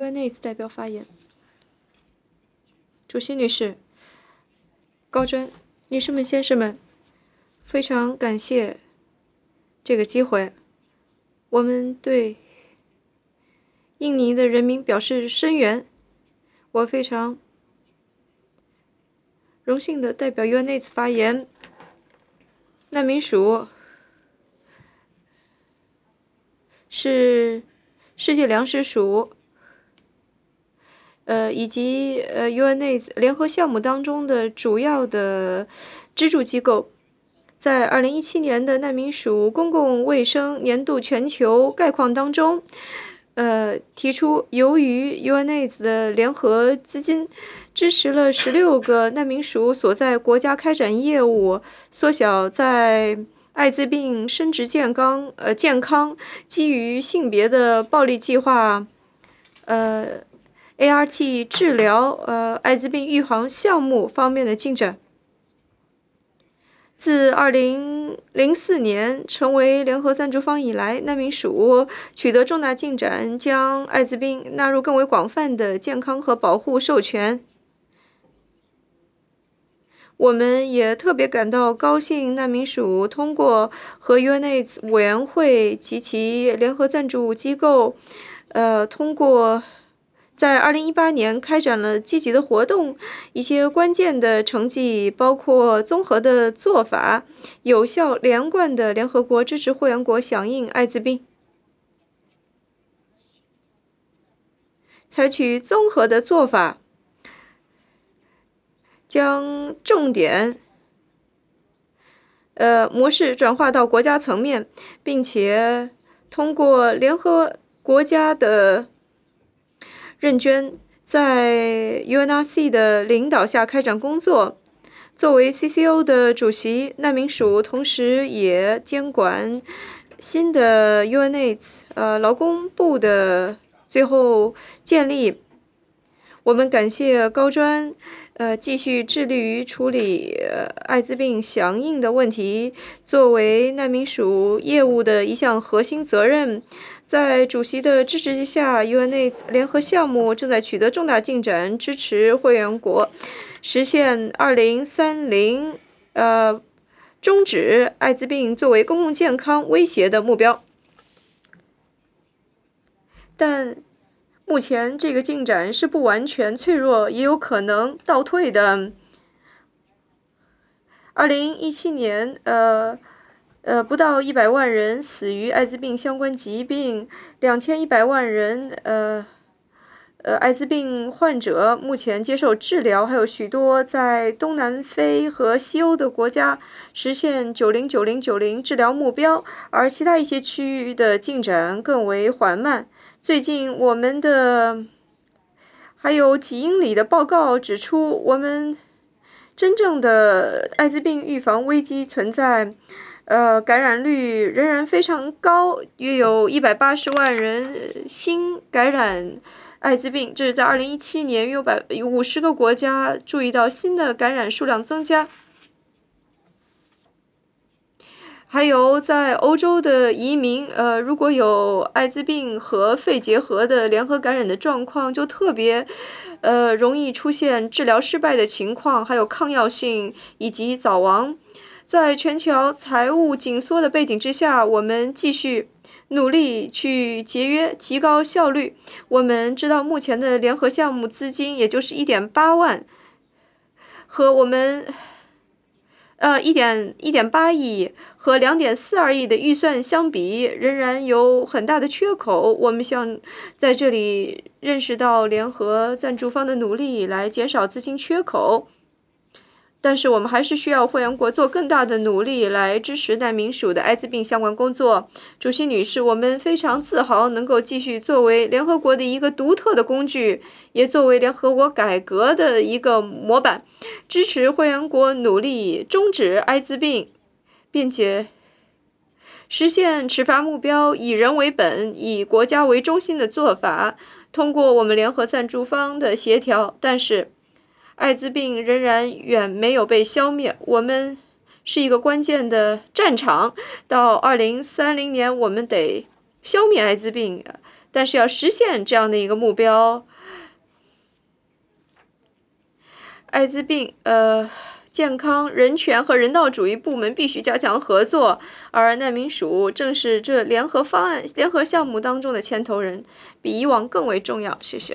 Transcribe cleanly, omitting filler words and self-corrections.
UNAIDS 代表发言。主席女士、高专女士们、先生们，非常感谢这个机会。我们对印尼的人民表示声援。我非常荣幸地代表 UNAIDS 发言。难民署是世界粮食署以及UNAIDS 联合项目当中的主要的支柱机构。在2017年的难民署公共卫生年度全球概况当中，提出由于 UNAIDS 的联合资金支持了16个难民署所在国家开展业务，缩小在艾滋病生殖健康基于性别的暴力计划ART 治疗艾滋病预防项目方面的进展。自2004年成为联合赞助方以来，难民署取得重大进展，将艾滋病纳入更为广泛的健康和保护授权。我们也特别感到高兴，难民署通过和 UNAIDS 委员会及其联合赞助机构，通过在2018年开展了积极的活动，一些关键的成绩包括综合的做法、有效连贯的联合国支持会员国响应艾滋病，采取综合的做法，将重点模式转化到国家层面，并且通过联合国家的认捐，在 UNRC 的领导下开展工作。作为 CCO 的主席，难民署同时也监管新的 UNAIDS 劳工部的最后建立。我们感谢高专继续致力于处理艾滋病响应的问题，作为难民署业务的一项核心责任。在主席的支持之下， UNAIDS 联合项目正在取得重大进展，支持会员国实现2030终止艾滋病作为公共健康威胁的目标。但目前这个进展是不完全，脆弱，也有可能倒退的。2017年，不到100万人死于艾滋病相关疾病，2100万人艾滋病患者目前接受治疗，还有许多在东南非和西欧的国家实现90-90-90治疗目标，而其他一些区域的进展更为缓慢。最近我们的还有几英里的报告指出，我们真正的艾滋病预防危机存在，感染率仍然非常高，约有180万人新感染艾滋病，这是在2017年有50个国家注意到新的感染数量增加。还有在欧洲的移民，如果有艾滋病和肺结核的联合感染的状况，就特别容易出现治疗失败的情况，还有抗药性以及早亡。在全球财务紧缩的背景之下，我们继续努力去节约，提高效率。我们知道目前的联合项目资金也就是1.8万，和我们1.8亿和2.42亿的预算相比，仍然有很大的缺口。我们想在这里认识到联合赞助方的努力来减少资金缺口，但是我们还是需要会员国做更大的努力来支持难民署的艾滋病相关工作。主席女士，我们非常自豪能够继续作为联合国的一个独特的工具，也作为联合国改革的一个模板，支持会员国努力终止艾滋病，并且实现惩罚目标以人为本、以国家为中心的做法。通过我们联合赞助方的协调，但是艾滋病仍然远没有被消灭，我们是一个关键的战场。到2030年，我们得消灭艾滋病。 但是要实现这样的一个目标，艾滋病、健康、人权和人道主义部门必须加强合作，而难民署正是这联合方案、联合项目当中的牵头人，比以往更为重要。谢谢。